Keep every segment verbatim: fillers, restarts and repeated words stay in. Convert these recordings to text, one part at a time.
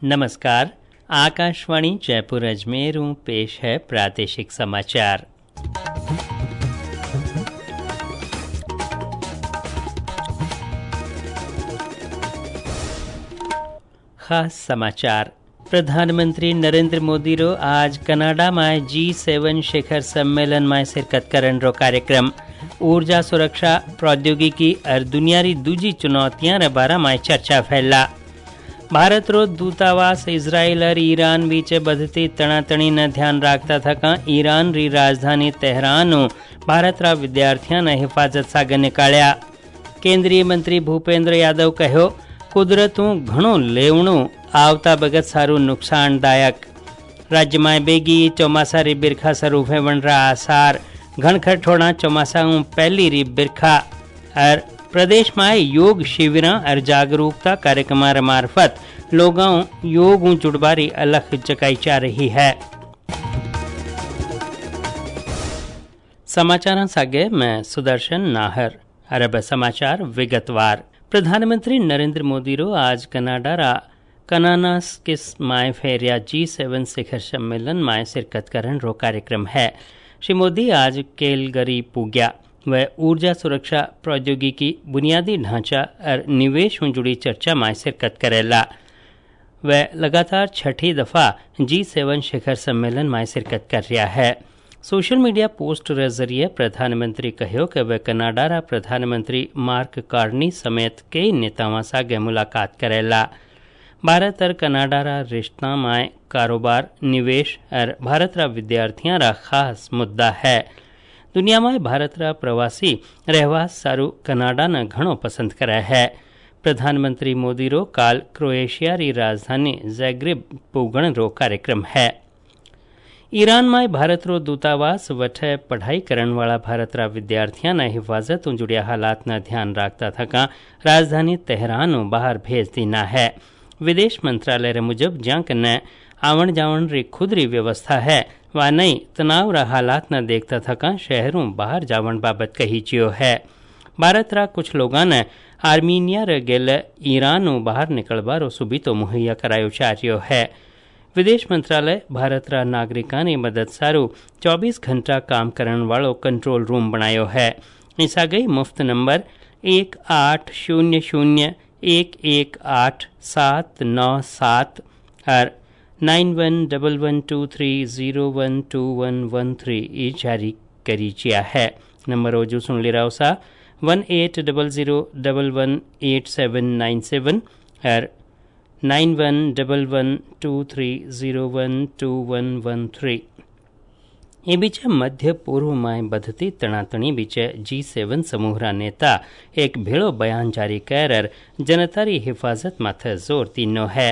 नमस्कार। आकाशवाणी जयपुर अजमेर पेश है प्रादेशिक समाचार। खास समाचार। प्रधानमंत्री नरेंद्र मोदी रो आज कनाडा में जी सेवन शिखर सम्मेलन में शिरकत करन रो कार्यक्रम। ऊर्जा सुरक्षा प्रौद्योगिकी और दुनियारी दूजी चुनौतियां रे बारे में चर्चा फैला। भारत रो दूतावास इजराइल और ईरान बीच बढ़ती तनातनी न ध्यान रखता थका ईरान री राजधानी तेहरान भारत रा विद्यार्थियों ने हिफाजत सागर निकाल्या। केंद्रीय मंत्री भूपेन्द्र यादव कहो कुदरतू घणो लेवणु आवता बगत सारू नुकसानदायक। राज्य में बेगी चौमासा री बिरखा शरू थेवण रा आसार। घणखर ठोड़ा चौमासा पहली री बिरखा और प्रदेश में योग शिविर और जागरूकता कार्यक्रम मार्फत लोगों योग जुड़बारी अलख जगाई जा रही है। समाचार सागे मैं सुदर्शन नाहर। अरब समाचार विगतवार। प्रधानमंत्री नरेंद्र मोदी रो आज कनाडा रा कनानास किस माय फेरिया जी सेवन शिखर सम्मेलन में शिरकत करन रो कार्यक्रम है। श्री मोदी आज कैलगरी पुग्या। वह ऊर्जा सुरक्षा प्रौद्योगिकी बुनियादी ढांचा और निवेश में जुड़ी चर्चा में शिरकत करेला। वह लगातार छठी दफा जी सेवन शिखर सम्मेलन में शिरकत कर रहा है। सोशल मीडिया पोस्ट के जरिए प्रधानमंत्री कहो कि वह कनाडा रा प्रधानमंत्री मार्क कार्नी समेत कई नेताओं सागे मुलाकात करेला। भारत और कनाडा रा रिश्ता में कारोबार निवेश और भारत रा विद्यार्थियों रा खास मुद्दा है। दुनिया में भारत रा प्रवासी रहवास सारू कनाडा न घणो पसंद करे है। प्रधानमंत्री मोदी रो काल क्रोएशिया री राजधानी ज़ैग्रेब पुगण रो कार्यक्रम है। ईरान में भारत रो दूतावास वठे पढ़ाई करन वाला भारत रा विद्यार्थियों ने हिफाजत जुड़िया हालात न ध्यान रखता थका राजधानी तेहरान बाहर भेज दीना है। विदेश मंत्रालय रे मुजब ज्यां कने आवण जावण री खुद री व्यवस्था है वा नहीं तनाव रा हालात न देखता थका शहरों बाहर जावण बाबत कही चियो है। भारत रा कुछ लोगों ने आर्मीनिया रे गेले ईरान बाहर निकलवा रो सुबितो मुहैया करायो चारियो है। विदेश मंत्रालय भारत रा नागरिकां नी मदद सारू चौबीस घंटा काम करन वालो कंट्रोल रूम बनायो है। ऐसा गई मुफ्त नंबर एक आठ शून्य शून्य एक एक आठ सात नौ सात और nine one double one two three zero one two one one three ई जारी करी चिया है। नंबर ओजू सुन ले रहा सा one eight double zero double one eight seven nine seven और nine one double one two three zero one two one one three. ये बीच मध्य पूर्व में बढ़ती तनातनी बीच जी सेवन समूह रा नेता एक भेड़ो बयान जारी कर जनता री हिफाजत माथे जोर दीनो है।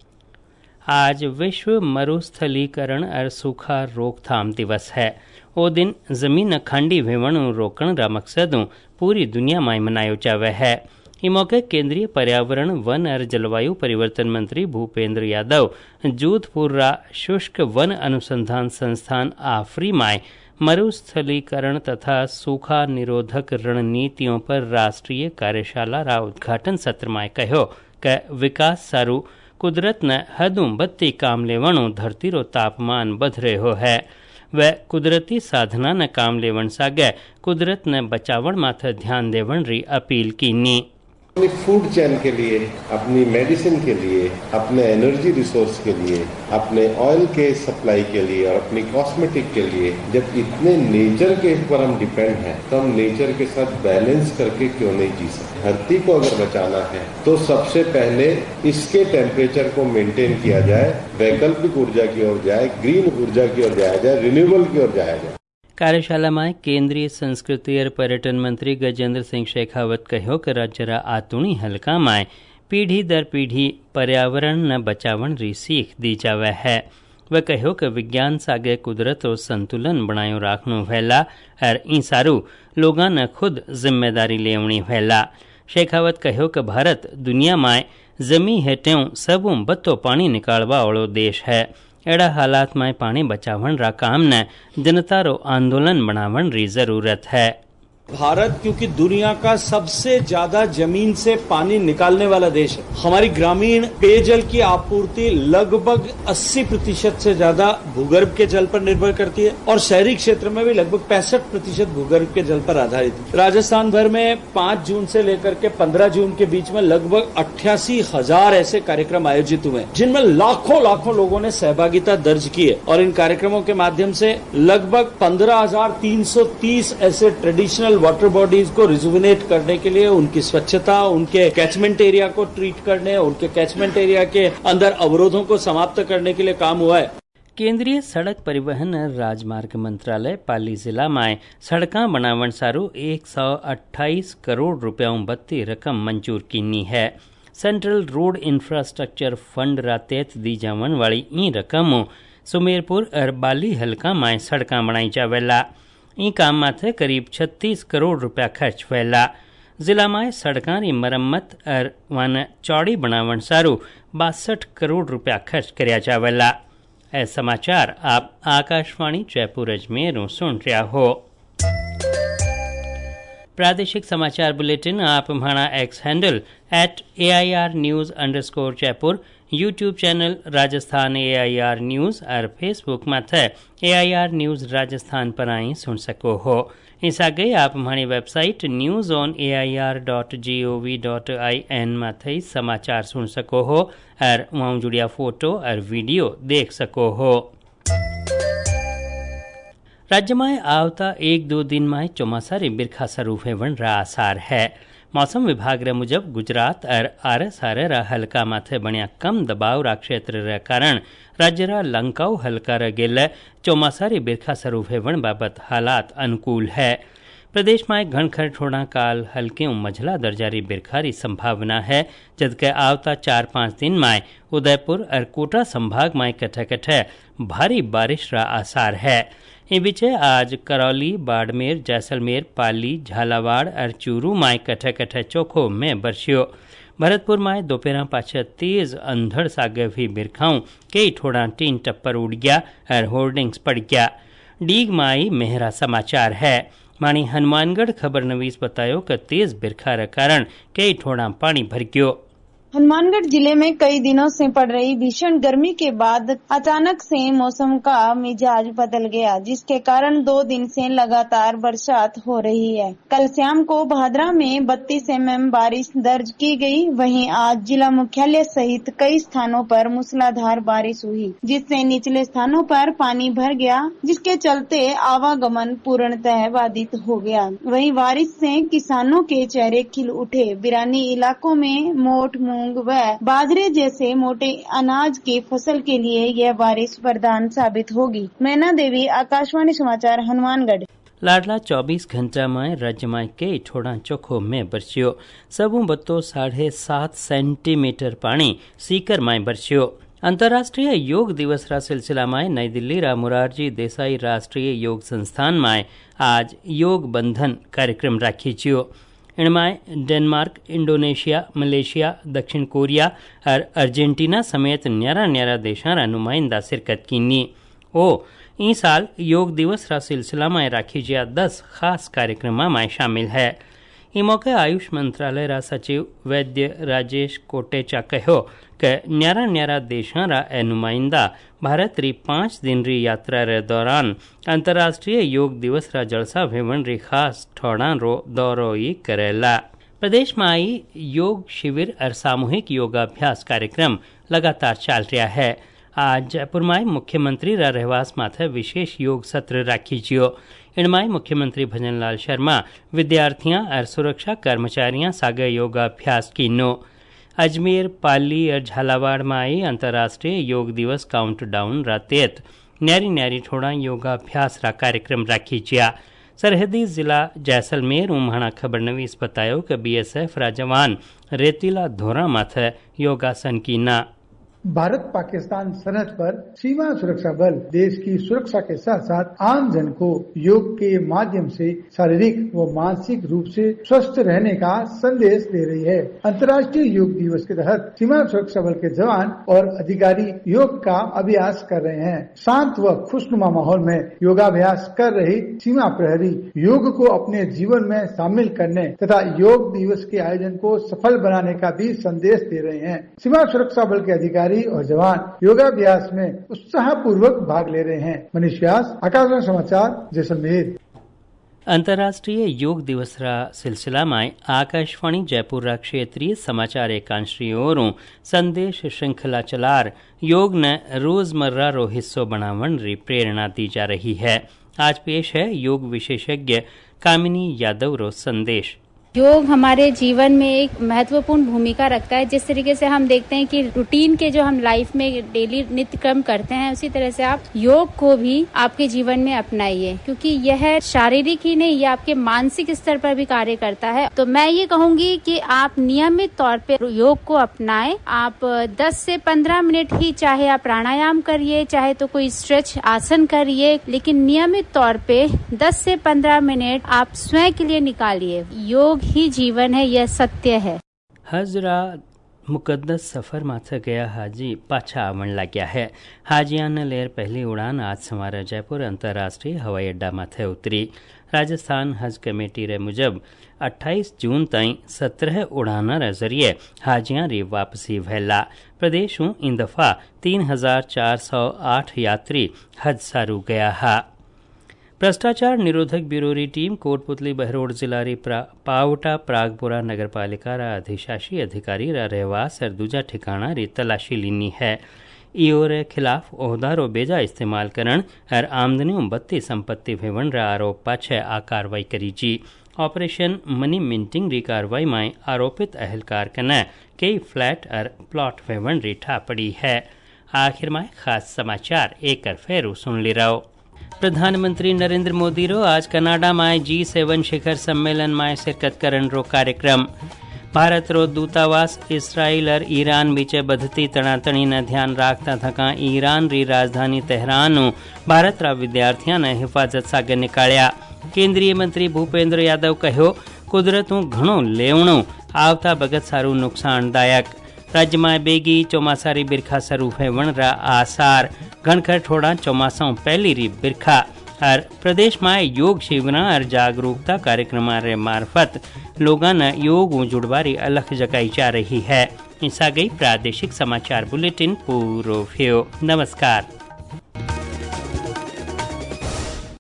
आज विश्व मरुस्थलीकरण और सूखा रोकथाम दिवस है। वो दिन जमीन खांडी वेवणु रोकण रा मकसदों पूरी दुनिया में मनायो जावे है। इस मौके केंद्रीय पर्यावरण वन और जलवायु परिवर्तन मंत्री भूपेन्द्र यादव जोधपुर रा शुष्क वन अनुसंधान संस्थान आफरी में मरुस्थलीकरण तथा सूखा निरोधक रणनीतियों पर राष्ट्रीय कार्यशाला रा उद्घाटन सत्र में कहो कि विकास सारू कुदरत न हदू बत्ती काम लेवणु धरती रो तापमान बढ़ रहो है। वह कुदरती साधना न काम लेवण सागे कुदरत न बचावण माथे ध्यान देवण री अपील कीनी। अपनी फूड चेन के लिए, अपनी मेडिसिन के लिए, अपने एनर्जी रिसोर्स के लिए, अपने ऑयल के सप्लाई के लिए और अपनी कॉस्मेटिक के लिए जब इतने नेचर के ऊपर हम डिपेंड हैं तो हम नेचर के साथ बैलेंस करके क्यों नहीं जी सकते। धरती को अगर बचाना है तो सबसे पहले इसके टेम्परेचर को मेंटेन किया जाए, वैकल्पिक ऊर्जा की ओर जाए, ग्रीन ऊर्जा की ओर जाया जाए, रिन्यूएबल की ओर जाया जाए। कार्यशाला में केंद्रीय संस्कृति और पर्यटन मंत्री गजेंद्र सिंह शेखावत कहो कि राज्य रा आतुणी हलका में पीढ़ी दर पीढ़ी पर्यावरण न बचावन री सीख दी जावे है। वह कहो कि विज्ञान सागे कुदरत और संतुलन बनायो राखनो फैला और ई सारू लोगां न खुद जिम्मेदारी लेवणी फैला। शेखावत कहो कि भारत दुनिया में जमी हेठों सबू बत्तो पानी निकालवा वालो देश है। एड़ा हालात में पानी बचावन रा काम ने जनता रो आंदोलन बनावन री जरूरत है। भारत क्योंकि दुनिया का सबसे ज्यादा जमीन से पानी निकालने वाला देश है। हमारी ग्रामीण पेयजल की आपूर्ति लगभग अस्सी प्रतिशत से ज्यादा भूगर्भ के जल पर निर्भर करती है और शहरी क्षेत्र में भी लगभग पैंसठ प्रतिशत भूगर्भ के जल पर आधारित है। राजस्थान भर में पांच जून से लेकर के पंद्रह जून के बीच में लगभग अट्ठासी हजार ऐसे कार्यक्रम आयोजित हुए जिनमें लाखों लाखों लोगों ने सहभागिता दर्ज की है और इन कार्यक्रमों के माध्यम से लगभग पंद्रह हजार तीन सौ तीस ऐसे ट्रेडिशनल वाटर बॉडीज को रिजुविनेट करने के लिए, उनकी स्वच्छता, उनके कैचमेंट एरिया को ट्रीट करने, उनके कैचमेंट एरिया के अंदर अवरोधों को समाप्त करने के लिए काम हुआ है। केंद्रीय सड़क परिवहन और राजमार्ग मंत्रालय पाली जिला में सड़का बनावण सारू एक सौ अट्ठाईस करोड़ रुपया बत्ती रकम मंजूर कीनी है। सेंट्रल रोड इंफ्रास्ट्रक्चर फंड रातेत दी जावन वाली ई रकम सुमेरपुर और बाली हल्का में सड़का बनाई जावेला। ई काम माथे करीब छत्तीस करोड़ रुपया खर्च वेला। जिला में सड़कों की मरम्मत और वन चौड़ी बनावण सारू बासठ करोड़ रुपया खर्च करया जावेला। ए समाचार आप आकाशवाणी जयपुर अजमेर सुन रहा हो। प्रादेशिक समाचार बुलेटिन आप हमारा X handle at A I R news underscore Jaipur, YouTube channel Rajasthan A I R news और फेसबुक माथे A I R news Rajasthan पर आई सुन सको हो। इस आगे आप हमारी website news on A I R dot G O V dot I N माथे समाचार सुन सको हो और वहाँ जुड़िया फोटो और वीडियो देख सको हो। राज्य में आवता एक दो दिन में चौमासारी बिरखा स्वरूप हेवन रा आसार है। मौसम विभाग रे मुजब गुजरात और आरे सारे रा हल्का माथे बनिया कम दबाव रा क्षेत्र रे कारण राज्य रा लंकाऊ हल्का रे गेले चौमासारी बिरखा स्वरूप हेवन बाबत हालात अनुकूल है। प्रदेश में घनखर ठोड़ा काल हल्के मझला दर्जारी बिरखारी संभावना है, जबकि आवता चार पाँच दिन में उदयपुर और कोटा संभाग में कठे कठे भारी बारिश रा आसार है। इन बीचे आज करौली, बाड़मेर, जैसलमेर, पाली, झालावाड़ और चूरू में कठे कठे चोखो में बरसियो। भरतपुर में दोपहर पाछे तेज अंधड़ सागे भी बिरखाऊं कई ठोड़ा टीन टप्पर उड़ गया और होर्डिंग्स पड़ गया। डीग माई मेहरा समाचार है। मानी हनुमानगढ़ खबर नवीस बतायो कि तेज बिरखा के कारण कई ठोड़ा पानी भर गयो। हनुमानगढ़ जिले में कई दिनों से पड़ रही भीषण गर्मी के बाद अचानक से मौसम का मिजाज बदल गया, जिसके कारण दो दिन से लगातार बरसात हो रही है। कल शाम को भादरा में बत्तीस एम एम बारिश दर्ज की गई। वहीं आज जिला मुख्यालय सहित कई स्थानों पर मूसलाधार बारिश हुई, जिससे निचले स्थानों पर पानी भर गया, जिसके चलते आवागमन पूर्णतः बाधित हो गया। वहीं बारिश से किसानों के चेहरे खिल उठे। बिरानी इलाकों में मोट व बाजरे जैसे मोटे अनाज की फसल के लिए यह बारिश वरदान साबित होगी। मैना देवी, आकाशवाणी समाचार, हनुमानगढ़। लाडला चौबीस घंटा में राज्य में कई ठोड़ा चोखो में बरसियो। सबू बत्तो साढ़े सात सेंटीमीटर पानी सीकर में बरसियो। अंतर्राष्ट्रीय योग दिवस रा सिलसिला में नई दिल्ली रा मुरारजी देसाई राष्ट्रीय योग संस्थान में आज योग बंधन कार्यक्रम राखी छियो। इनमें डेनमार्क, इंडोनेशिया, मलेशिया, दक्षिण कोरिया और अर्जेंटीना समेत न्यारा न्यारा देशों रा नुमाइंदा शिरकत कीनी। ओ ई साल योग दिवस रा सिलसिला में राखी जिया दस खास कार्यक्रम में शामिल है। ई मौके आयुष मंत्रालय रा सचिव वैद्य राजेश कोटेचा कहो कि न्यारा न्यारा देशों रा ए नुमाइंदा भारत री पाँच दिन री यात्रा रे दौरान अंतर्राष्ट्रीय योग दिवस रा जलसा भेवन री खास ठौड़ा रो दौरो ही करेला। प्रदेश में आई योग शिविर और सामूहिक योगाभ्यास कार्यक्रम लगातार चल रहा है। आज जयपुर में मुख्यमंत्री रा रहवास माथे विशेष योग सत्र राखी जियो। इनमें मुख्यमंत्री भजन लाल शर्मा विद्यार्थियां और सुरक्षा कर्मचारियां सागे योगाभ्यास कीनो। अजमेर, पाली और झालावाड़ में आई अंतर्राष्ट्रीय योग दिवस काउंटडाउन रातेत न्यारी न्यारी ठोड़ा योगाभ्यास रा कार्यक्रम राखी जिया। सरहदी जिला जैसलमेर उम्हाना खबर नवीस बतायो कि बी एस एफ रा जवान रेतीला धोरा माथे योगासन कीना। भारत पाकिस्तान सरहद पर सीमा सुरक्षा बल देश की सुरक्षा के साथ साथ आम जन को योग के माध्यम से शारीरिक व मानसिक रूप से स्वस्थ रहने का संदेश दे रही है। अंतर्राष्ट्रीय योग दिवस के तहत सीमा सुरक्षा बल के जवान और अधिकारी योग का अभ्यास कर रहे हैं। शांत व खुशनुमा माहौल में योगाभ्यास कर रही सीमा प्रहरी योग को अपने जीवन में शामिल करने तथा योग दिवस के आयोजन को सफल बनाने का भी संदेश दे रहे हैं। सीमा सुरक्षा बल के अधिकारी और जवान योगाभ्यास में उत्साह पूर्वक भाग ले रहे हैं। मनीष व्यास, आकाशवाणी समाचार, जैसलमेर। अंतर्राष्ट्रीय योग दिवस रा सिलसिला में आकाशवाणी जयपुर रा क्षेत्रीय समाचार एकांश री ओरों संदेश श्रृंखला चलार योग ने रोजमर्रा रो हिस्सो बनावन री प्रेरणा दी जा रही है। आज पेश है योग विशेषज्ञ कामिनी यादव रो संदेश। योग हमारे जीवन में एक महत्वपूर्ण भूमिका रखता है। जिस तरीके से हम देखते हैं कि रूटीन के जो हम लाइफ में डेली नित्य क्रम करते हैं, उसी तरह से आप योग को भी आपके जीवन में अपनाइए, क्योंकि यह शारीरिक ही नहीं, यह आपके मानसिक स्तर पर भी कार्य करता है। तो मैं ये कहूंगी कि आप नियमित तौर पर योग को अपनाएं। आप दस से पंद्रह मिनट ही चाहे आप प्राणायाम करिए, चाहे तो कोई स्ट्रेच आसन करिए, लेकिन नियमित तौर पे दस से पंद्रह मिनट आप स्वयं के लिए निकालिए। योग ही जीवन है, यह सत्य है। हजरा मुकद्दस सफर माथे गया हाजी पाछा आवण लाग्या है। हाजियां ने लेर पहली उड़ान आज सवारे जयपुर अंतर्राष्ट्रीय हवाई अड्डा माथे उतरी। राजस्थान हज कमेटी रे मुजब अट्ठाईस जून ताईं सत्रह उड़ाना रे जरिए हाजियां री वापसी भैला। प्रदेश में इन दफा तीन हजार चार सौ आठ यात्री हज सारू गया हा। भ्रष्टाचार निरोधक ब्यूरो री टीम कोटपुतली बहरोड जिला री प्रा, पावटा प्रागपुरा नगर पालिका रा अधिशासी अधिकारी रा रहवास और दूजा ठिकाना री तलाशी लीनी है। ईओ रे खिलाफ ओहदा रो बेजा इस्तेमाल करण और आमदनी बत्ती संपत्ति भेवण रा आरोप पाछे आ कार्रवाई करी जी। ऑपरेशन मनी मिंटिंग री कार्रवाई में आरोपित अहलकार कने कई फ्लैट और प्लॉट भेवण री ठा पड़ी है। आखिर में खास समाचार एक फेरू सुन ली रहो। प्रधानमंत्री नरेंद्र मोदी रो आज कनाडा में जी सेवन शिखर सम्मेलन में शिरकत करन रो कार्यक्रम। भारत रो दूतावास इसराइल और ईरान बीचे बढ़ती तनातनी ने ध्यान राखता थका ईरान री राजधानी तेहरान भारत रा विद्यार्थियों ने हिफाजत सागे निकाल्या। केंद्रीय मंत्री भूपेन्द्र यादव कहो कुदरतू घणो लेवणो आवता बगत सारू नुकसानदायक। राज्य में बेगी चौमासारी बिरखा शुरू होवण रा आसार। घणखर ठोड़ा चौमासों पहली री बिरखा। और प्रदेश में योग शिविरा और जागरूकता कार्यक्रम रे मार्फत लोगों ने योग जुड़वारी अलख जगाई जा रही है। ऐसा गई प्रादेशिक समाचार बुलेटिन पूरो थियो। नमस्कार।